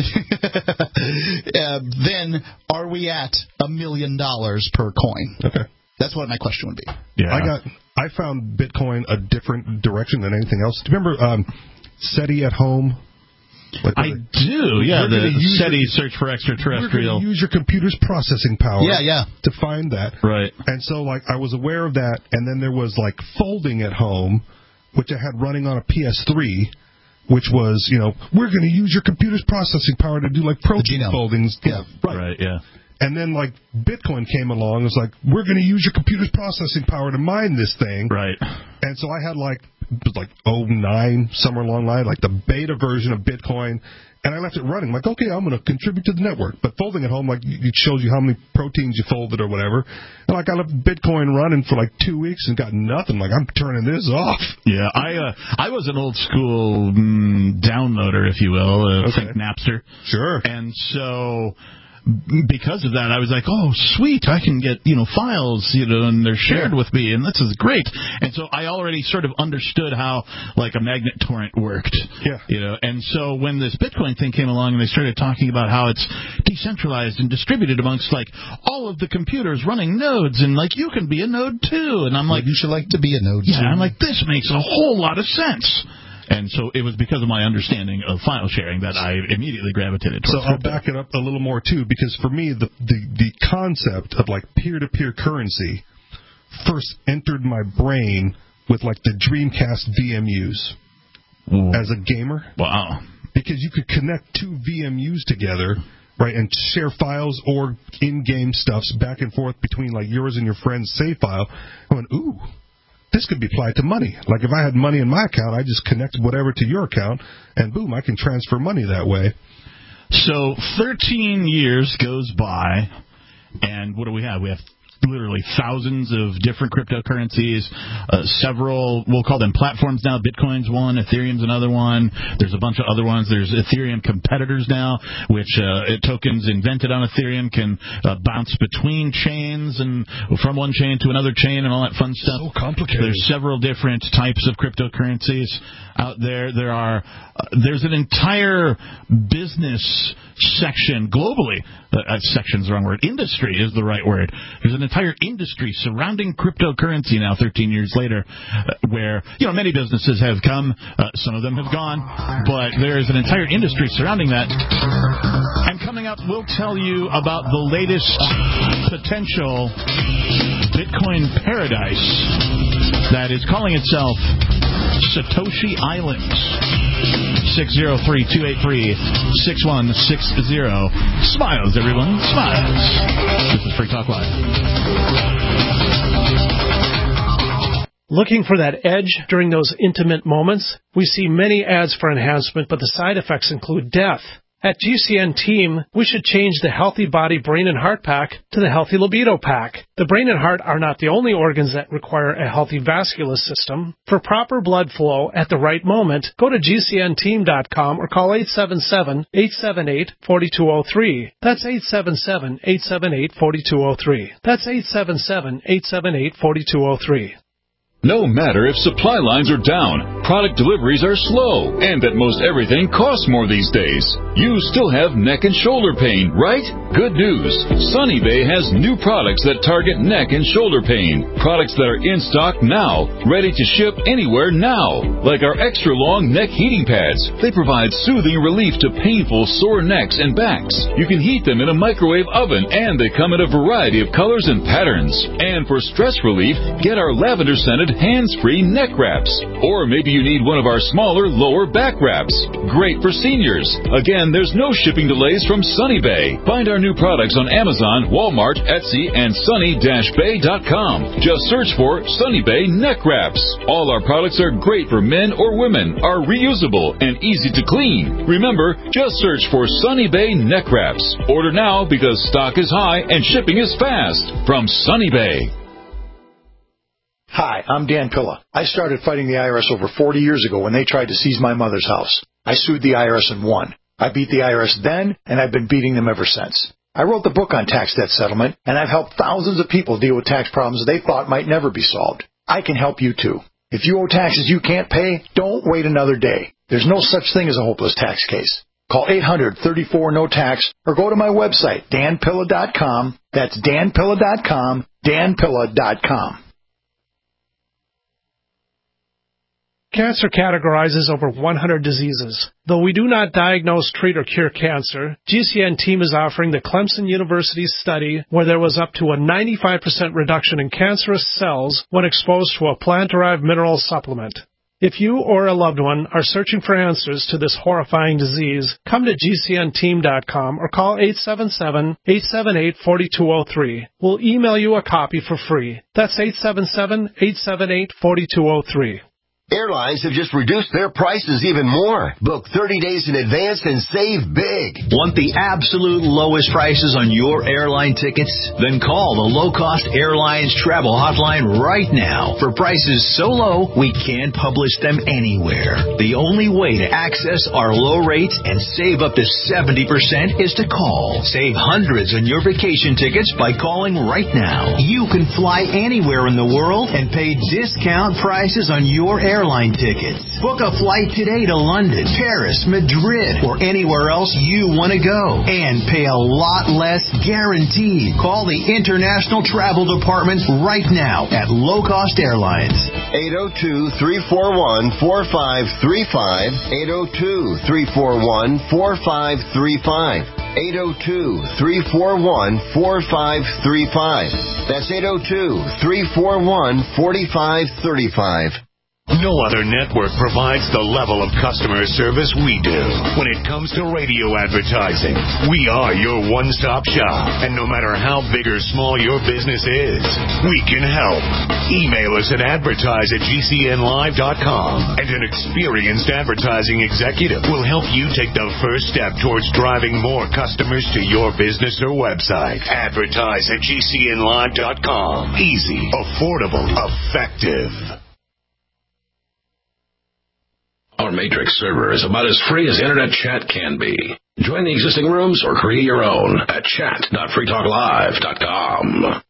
uh, then are we at a million dollars per coin? Okay. That's what my question would be. Yeah. I got. I found Bitcoin a different direction than anything else. Do you remember um, SETI at home? Like I do, yeah. The SETI search for extraterrestrial. We're use your computer's processing power. Yeah, yeah. To find that. Right. And so, like, I was aware of that, and then there was like folding at home. which I had running on a P S three, which was, you know, we're going to use your computer's processing power to do, like, protein foldings. Yeah, right. Right, yeah. And then, like, Bitcoin came along. It was like, we're going to use your computer's processing power to mine this thing. Right. And so I had, like, it was like oh nine, somewhere along the line, like the beta version of Bitcoin. And I left it running. I'm like, okay, I'm going to contribute to the network. But folding at home, like, it shows you how many proteins you folded or whatever. And, like, I left Bitcoin running for, like, two weeks and got nothing. Like, I'm turning this off. Yeah, I uh, I was an old school mm, downloader, if you will, uh, Okay. think Napster. Sure. And so because of that, I was like, oh, sweet, I can get, you know, files, you know, and they're shared with me, and this is great. And so I already sort of understood how, like, a magnet torrent worked. Yeah. You know, and so when this Bitcoin thing came along and they started talking about how it's decentralized and distributed amongst, like, all of the computers running nodes, and, like, you can be a node, too. And I'm like, you should like to be a node, yeah, too. I'm like, this makes a whole lot of sense. And so it was because of my understanding of file sharing that I immediately gravitated towards So I'll crypto. back it up a little more, too, because for me, the, the, the concept of, like, peer-to-peer currency first entered my brain with, like, the Dreamcast V M Us Ooh. as a gamer. Wow. Because you could connect two V M Us together, right, and share files or in-game stuffs back and forth between, like, yours and your friend's save file. I went, ooh. This could be applied to money. Like, if I had money in my account, I just connect whatever to your account, and boom, I can transfer money that way. So thirteen years goes by, and what do we have? We have literally thousands of different cryptocurrencies, uh, several, we'll call them platforms now. Bitcoin's one, Ethereum's another one. There's a bunch of other ones. There's Ethereum competitors now, which uh, tokens invented on Ethereum can uh, bounce between chains and from one chain to another chain and all that fun stuff. So complicated. There's several different types of cryptocurrencies out there. There are uh, there's an entire business section globally. Uh, section's the wrong word. Industry is the right word. There's an entire industry surrounding cryptocurrency now, thirteen years later, uh, where, you know, many businesses have come, uh, some of them have gone, but there is an entire industry surrounding that. And coming up, we'll tell you about the latest potential Bitcoin paradise that is calling itself Satoshi Island. six oh three, two eight three, six one six zero. Smiles, everyone. Smiles. This is Free Talk Live. Looking for that edge during those intimate moments? We see many ads for enhancement, but the side effects include death. At G C N Team, we should change the Healthy Body, Brain, and Heart Pack to the Healthy Libido Pack. The brain and heart are not the only organs that require a healthy vascular system. For proper blood flow at the right moment, go to G C N team dot com or call eight seven seven, eight seven eight, four two zero three. That's eight seven seven, eight seven eight, four two zero three. That's eight seven seven, eight seven eight, four two zero three. No matter if supply lines are down, product deliveries are slow, and that most everything costs more these days, you still have neck and shoulder pain, right? Good news. Sunny Bay has new products that target neck and shoulder pain. Products that are in stock now, ready to ship anywhere now. Like our extra long neck heating pads. They provide soothing relief to painful sore necks and backs. You can heat them in a microwave oven, and they come in a variety of colors and patterns. And for stress relief, get our lavender scented hands-free neck wraps. Or maybe you need one of our smaller lower back wraps. Great for seniors. Again, there's no shipping delays from Sunny Bay. Find our new products on Amazon, Walmart, Etsy, and sunny dash bay dot com. Just search for Sunny Bay neck wraps. All our products are great for men or women, are reusable, and easy to clean. Remember, just search for Sunny Bay neck wraps. Order now because stock is high and shipping is fast. From Sunny Bay. Hi, I'm Dan Pilla. I started fighting the I R S over forty years ago when they tried to seize my mother's house. I sued the I R S and won. I beat the I R S then, and I've been beating them ever since. I wrote the book on tax debt settlement, and I've helped thousands of people deal with tax problems they thought might never be solved. I can help you too. If you owe taxes you can't pay, don't wait another day. There's no such thing as a hopeless tax case. Call eight hundred, thirty-four, no tax or go to my website, dan pilla dot com. That's dan pilla dot com, dan pilla dot com. Cancer categorizes over one hundred diseases. Though we do not diagnose, treat, or cure cancer, G C N Team is offering the Clemson University study where there was up to a ninety-five percent reduction in cancerous cells when exposed to a plant-derived mineral supplement. If you or a loved one are searching for answers to this horrifying disease, come to G C N team dot com or call eight seven seven, eight seven eight, four two zero three. We'll email you a copy for free. That's eight seven seven, eight seven eight, four two zero three. Airlines have just reduced their prices even more. Book thirty days in advance and save big. Want the absolute lowest prices on your airline tickets? Then call the Low Cost Airlines Travel Hotline right now. For prices so low, we can't publish them anywhere. The only way to access our low rates and save up to seventy percent is to call. Save hundreds on your vacation tickets by calling right now. You can fly anywhere in the world and pay discount prices on your airline airline tickets. Book a flight today to London, Paris, Madrid, or anywhere else you want to go and pay a lot less guaranteed. Call the International Travel Department right now at Low Cost Airlines. eight oh two, three four one, four five three five. eight oh two, three four one, four five three five. eight oh two, three four one, four five three five. That's eight oh two, three four one, four five three five. No other network provides the level of customer service we do. When it comes to radio advertising, we are your one-stop shop. And no matter how big or small your business is, we can help. Email us at advertise at G C N live dot com, and an experienced advertising executive will help you take the first step towards driving more customers to your business or website. Advertise at G C N live dot com. Easy, affordable, effective. Our Matrix server is about as free as internet chat can be. Join the existing rooms or create your own at chat dot free talk live dot com.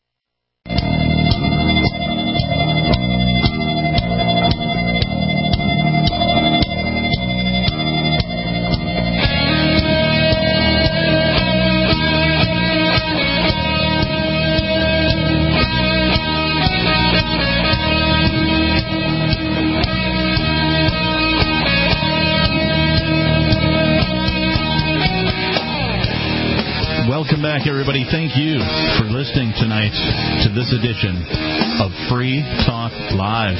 Welcome back, everybody. Thank you for listening tonight to this edition of Free Talk Live.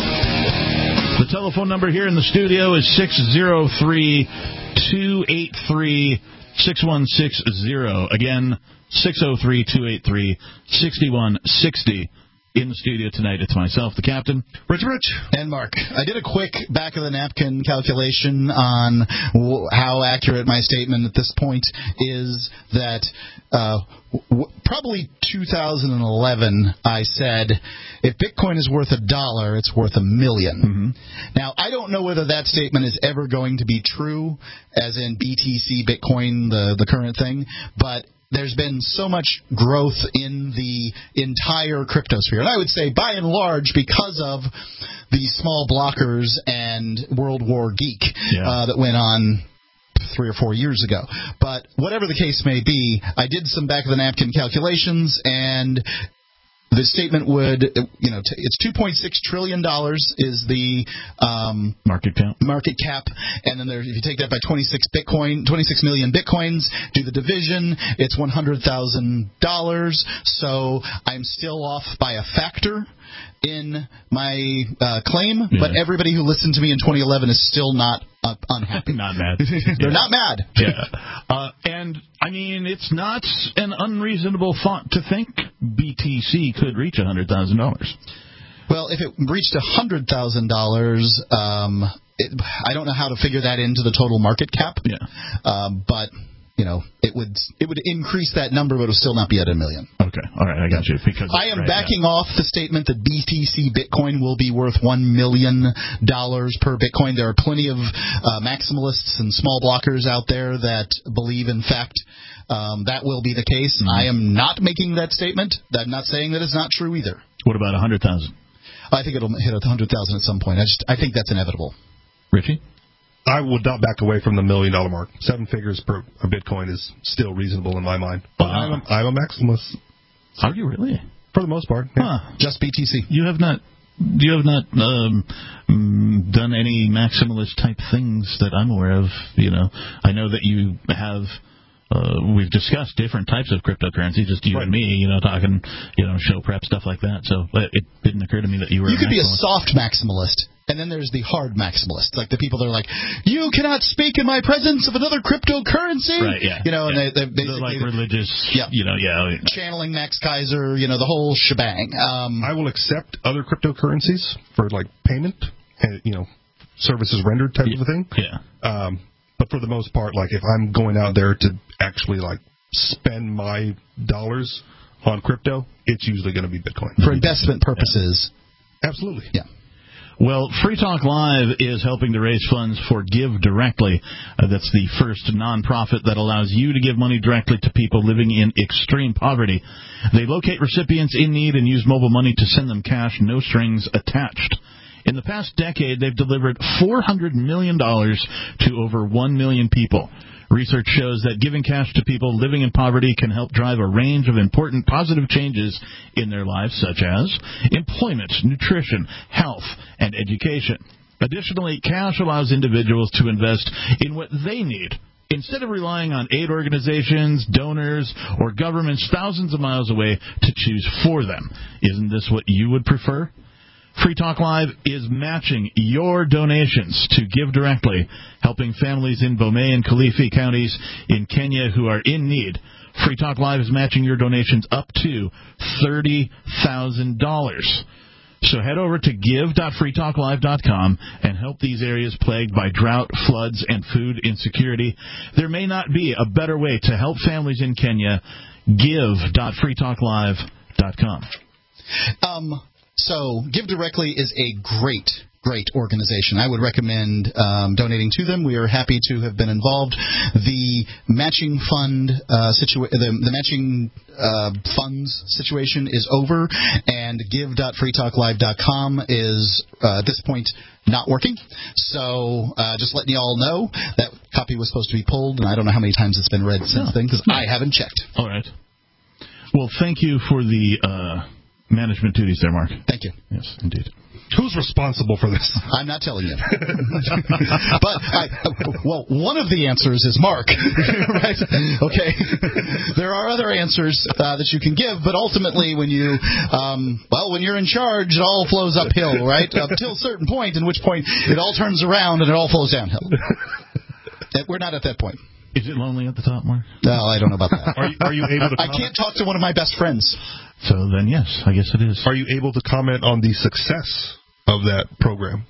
The telephone number here in the studio is six oh three, two eight three, six one six zero. Again, six oh three, two eight three, six one six zero. In the studio tonight, it's myself, the captain, Rich Rich, and Mark. I did a quick back-of-the-napkin calculation on w- how accurate my statement at this point is that uh, w- probably two thousand eleven, I said, if Bitcoin is worth a dollar, it's worth a million. Mm-hmm. Now, I don't know whether that statement is ever going to be true, as in B T C, Bitcoin, the, the current thing, but there's been so much growth in the entire cryptosphere. And I would say, by and large, because of the small blockers and World War Geek yeah. uh, that went on three or four years ago. But whatever the case may be, I did some back-of-the-napkin calculations, and the statement would, you know, t- it's two point six trillion dollars is the um, market cap. Market cap, and then there, if you take that by twenty-six Bitcoin, twenty-six million Bitcoins, do the division, it's one hundred thousand dollars. So I'm still off by a factor in my uh, claim, yeah. but everybody who listened to me in twenty eleven is still not uh, unhappy. Not mad. They're yeah. not mad. Yeah. Uh, and, I mean, it's not an unreasonable thought to think B T C could reach one hundred thousand dollars. Well, if it reached one hundred thousand dollars, um, it, I don't know how to figure that into the total market cap. Yeah. Um, but... You know, it would it would increase that number, but it would still not be at a million. Okay, all right, I got you. Because I am right, backing yeah. off the statement that B T C Bitcoin will be worth one million dollars per Bitcoin. There are plenty of uh, maximalists and small blockers out there that believe, in fact, um, that will be the case. Mm-hmm. I am not making that statement. I'm not saying that it's not true either. What about one hundred thousand? I think it'll hit one hundred thousand at some point. I just I think that's inevitable. Richie? I would not back away from the million dollar mark. Seven figures per a Bitcoin is still reasonable in my mind. But wow. I'm, a, I'm a maximalist. Are you really? For the most part. Yeah. Huh. Just B T C. You have not. You have not um, done any maximalist type things that I'm aware of. You know, I know that you have. Uh, we've discussed different types of cryptocurrency, just you right. and me, you know, talking, you know, show prep, stuff like that. So it didn't occur to me that you were. You a could maximalist. be a soft maximalist. And then there's the hard maximalists, like the people that are like, you cannot speak in my presence of another cryptocurrency. Right, yeah. You know, yeah. and they, they basically... They're like religious, yeah. you know, yeah. channeling Max Kaiser, you know, the whole shebang. Um, I will accept other cryptocurrencies for, like, payment, and, you know, services rendered type yeah. of a thing. Yeah. Um, but for the most part, like, if I'm going out there to actually, like, spend my dollars on crypto, it's usually going to be Bitcoin. For investment purposes. Yeah. Absolutely. Yeah. Well, Free Talk Live is helping to raise funds for Give Directly. Uh, that's the first nonprofit that allows you to give money directly to people living in extreme poverty. They locate recipients in need and use mobile money to send them cash, no strings attached. In the past decade, they've delivered four hundred million dollars to over one million people. Research shows that giving cash to people living in poverty can help drive a range of important positive changes in their lives, such as employment, nutrition, health, and education. Additionally, cash allows individuals to invest in what they need, instead of relying on aid organizations, donors, or governments thousands of miles away to choose for them. Isn't this what you would prefer? Free Talk Live is matching your donations to Give Directly, helping families in Bomet and Kilifi counties in Kenya who are in need. Free Talk Live is matching your donations up to thirty thousand dollars. So head over to give dot free talk live dot com and help these areas plagued by drought, floods, and food insecurity. There may not be a better way to help families in Kenya. give dot free talk live dot com. Um... So, Give Directly is a great, great organization. I would recommend um, donating to them. We are happy to have been involved. The matching fund uh, situa- the, the matching uh, funds situation is over, and give dot free talk live dot com is uh, at this point not working. So, uh, just letting you all know that copy was supposed to be pulled, and I don't know how many times it's been read since then because I haven't checked. All right. Well, thank you for the. Uh management duties there, Mark. Thank you. Yes, indeed. Who's responsible for this? I'm not telling you. But, I, well, one of the answers is Mark, right? Okay. There are other answers uh, that you can give, but ultimately when you, um, well, when you're in charge, it all flows uphill, right? Up till a certain point, in which point it all turns around and it all flows downhill. We're not at that point. Is it lonely at the top, Mark? No, I don't know about that. Are you, are you able to I can't talk to one of my best friends. So then, yes, I guess it is. Are you able to comment on the success of that program?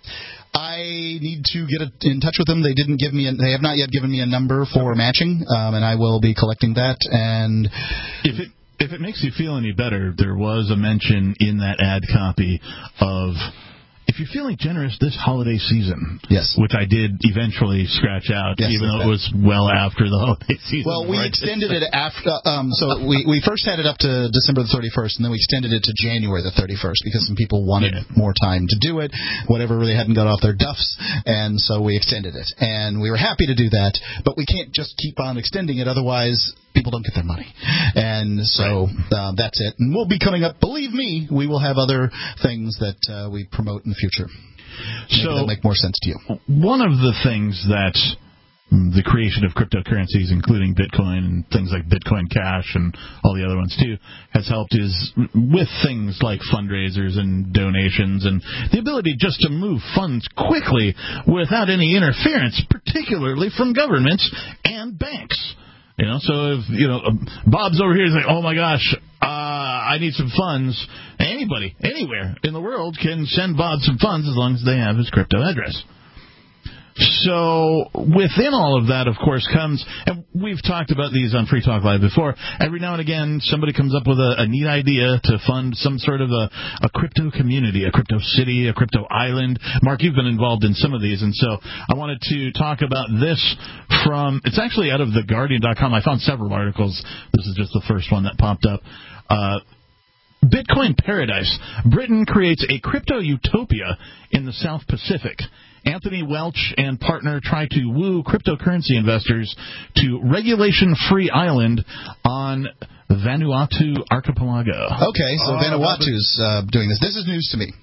I need to get in touch with them. They didn't give me. A, they have not yet given me a number for matching, um, and I will be collecting that. And if it if it makes you feel any better, there was a mention in that ad copy of. If you're feeling generous this holiday season, yes, which I did eventually scratch out, yes, even though it was well after the holiday season. Well, we extended it after, um, so we, we first had it up to December the thirty-first, and then we extended it to January the thirty-first because some people wanted yeah. more time to do it, whatever really hadn't got off their duffs, and so we extended it. And we were happy to do that, but we can't just keep on extending it, otherwise people don't get their money. And so right. uh, that's it. And we'll be coming up, believe me, we will have other things that uh, we promote in the future. Maybe so that'll make more sense to you. One of the things that the creation of cryptocurrencies, including Bitcoin and things like Bitcoin Cash and all the other ones too, has helped is with things like fundraisers and donations and the ability just to move funds quickly without any interference, particularly from governments and banks. You know, so if, you know, Bob's over here saying, oh, my gosh, uh, I need some funds, anybody, anywhere in the world can send Bob some funds as long as they have his crypto address. So within all of that, of course, comes, and we've talked about these on Free Talk Live before, every now and again somebody comes up with a, a neat idea to fund some sort of a, a crypto community, a crypto city, a crypto island. Mark, you've been involved in some of these, and so I wanted to talk about this from, it's actually out of the guardian dot com. I found several articles. This is just the first one that popped up. Uh, Bitcoin Paradise. Britain creates a crypto utopia in the South Pacific. Anthony Welch and partner try to woo cryptocurrency investors to regulation-free island on Vanuatu archipelago. Okay, so oh, Vanuatu's uh, doing this. This is news to me.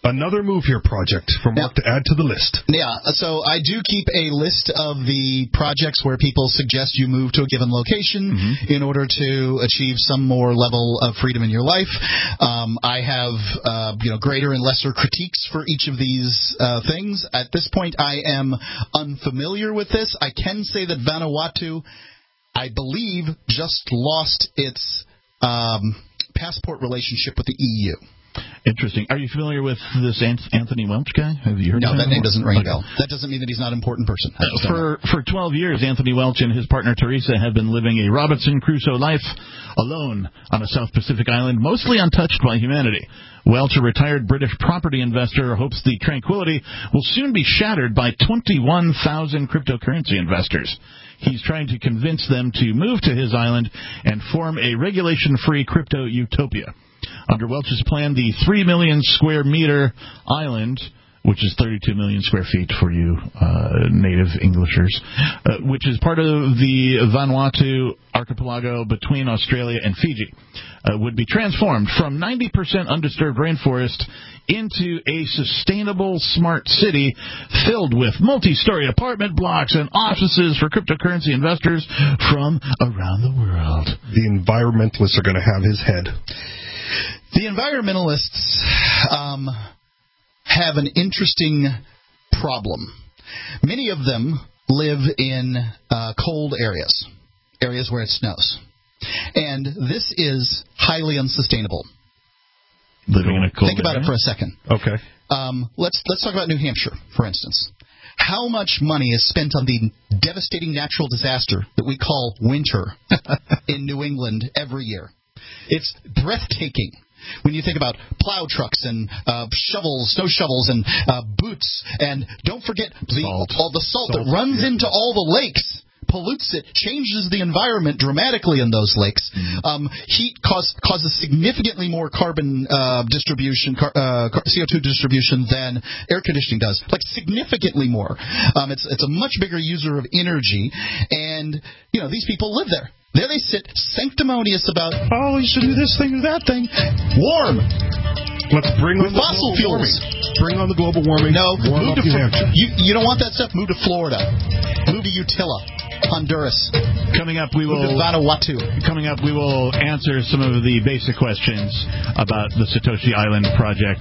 Another Move Here project for Mark to add to the list. Yeah, so I do keep a list of the projects where people suggest you move to a given location mm-hmm. in order to achieve some more level of freedom in your life. Um, I have uh, you know greater and lesser critiques for each of these uh, things. At this point, I am unfamiliar with this. I can say that Vanuatu, I believe, just lost its um, passport relationship with the E U. Interesting. Are you familiar with this Anthony Welch guy? Have you heard no, of him? No, that name doesn't ring okay. a bell. That doesn't mean that he's not an important person. Uh, for for twelve years, Anthony Welch and his partner Teresa have been living a Robinson Crusoe life alone on a South Pacific island, mostly untouched by humanity. Welch, a retired British property investor, hopes the tranquility will soon be shattered by twenty-one thousand cryptocurrency investors. He's trying to convince them to move to his island and form a regulation-free crypto utopia. Under Welch's plan, the three million square meter island, which is thirty-two million square feet for you uh, native Englishers, uh, which is part of the Vanuatu archipelago between Australia and Fiji, uh, would be transformed from ninety percent undisturbed rainforest into a sustainable smart city filled with multi-story apartment blocks and offices for cryptocurrency investors from around the world. The environmentalists are going to have his head. The environmentalists um, have an interesting problem. Many of them live in uh, cold areas, areas where it snows. And this is highly unsustainable. Living in a cold Think about area? it for a second. Okay. Um, let's let's talk about New Hampshire, for instance. How much money is spent on the devastating natural disaster that we call winter in New England every year? It's breathtaking. When you think about plow trucks and uh, shovels, snow shovels and uh, boots, and don't forget the, salt. all the salt, salt that runs yeah. into all the lakes, pollutes it, changes the environment dramatically in those lakes. Mm. Um, heat cause, causes significantly more carbon uh, distribution, car, uh, C O two distribution than air conditioning does, like significantly more. Um, it's it's a much bigger user of energy, and you know these people live there. There they sit, sanctimonious about, oh, you should do this thing, do that thing. Warm. Let's bring on With the fossil global fuels. Warming. Bring on the global warming. No, Warm move up to New Hampshire. you, you don't want that stuff? Move to Florida. Move to Utila, Honduras. Coming up, we will move to Vanuatu. Coming up, we will answer some of the basic questions about the Satoshi Island project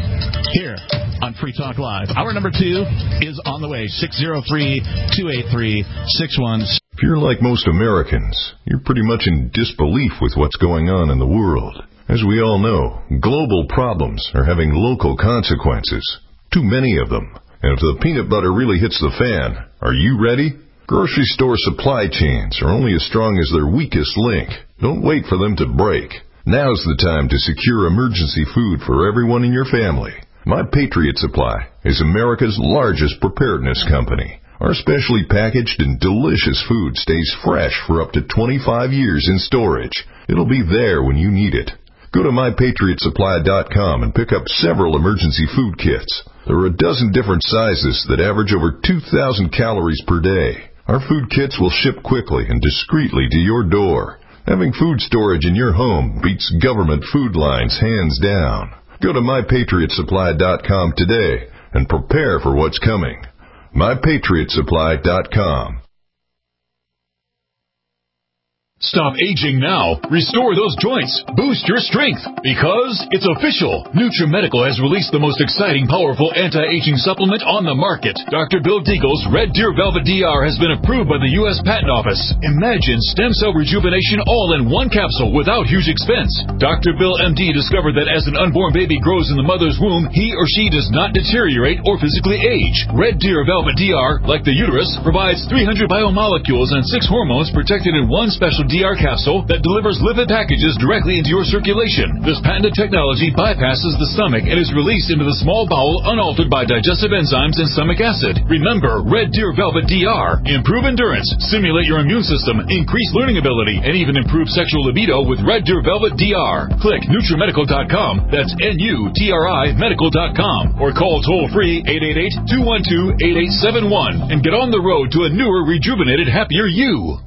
here on Free Talk Live. Hour number two is on the way. six oh three, two eight three, six one six. If you're like most Americans, you're pretty much in disbelief with what's going on in the world. As we all know, global problems are having local consequences. Too many of them. And if the peanut butter really hits the fan, are you ready? Grocery store supply chains are only as strong as their weakest link. Don't wait for them to break. Now's the time to secure emergency food for everyone in your family. My Patriot Supply is America's largest preparedness company. Our specially packaged and delicious food stays fresh for up to twenty-five years in storage. It'll be there when you need it. Go to my patriot supply dot com and pick up several emergency food kits. There are a dozen different sizes that average over two thousand calories per day. Our food kits will ship quickly and discreetly to your door. Having food storage in your home beats government food lines hands down. Go to my patriot supply dot com today and prepare for what's coming. my patriot supply dot com. Stop aging now. Restore those joints. Boost your strength. Because it's official. NutriMedical has released the most exciting, powerful anti-aging supplement on the market. Doctor Bill Deagle's Red Deer Velvet D R has been approved by the U S Patent Office. Imagine stem cell rejuvenation all in one capsule without huge expense. Doctor Bill M D discovered that as an unborn baby grows in the mother's womb, he or she does not deteriorate or physically age. Red Deer Velvet D R, like the uterus, provides three hundred biomolecules and six hormones protected in one special D R capsule that delivers lipid packages directly into your circulation. This patented technology bypasses the stomach and is released into the small bowel unaltered by digestive enzymes and stomach acid. Remember, Red Deer Velvet D R. Improve endurance, stimulate your immune system, increase learning ability, and even improve sexual libido with Red Deer Velvet D R. Click NutriMedical dot com. That's N U T R I medical dot com. Or call toll-free eight eight eight, two one two, eight eight seven one and get on the road to a newer, rejuvenated, happier you.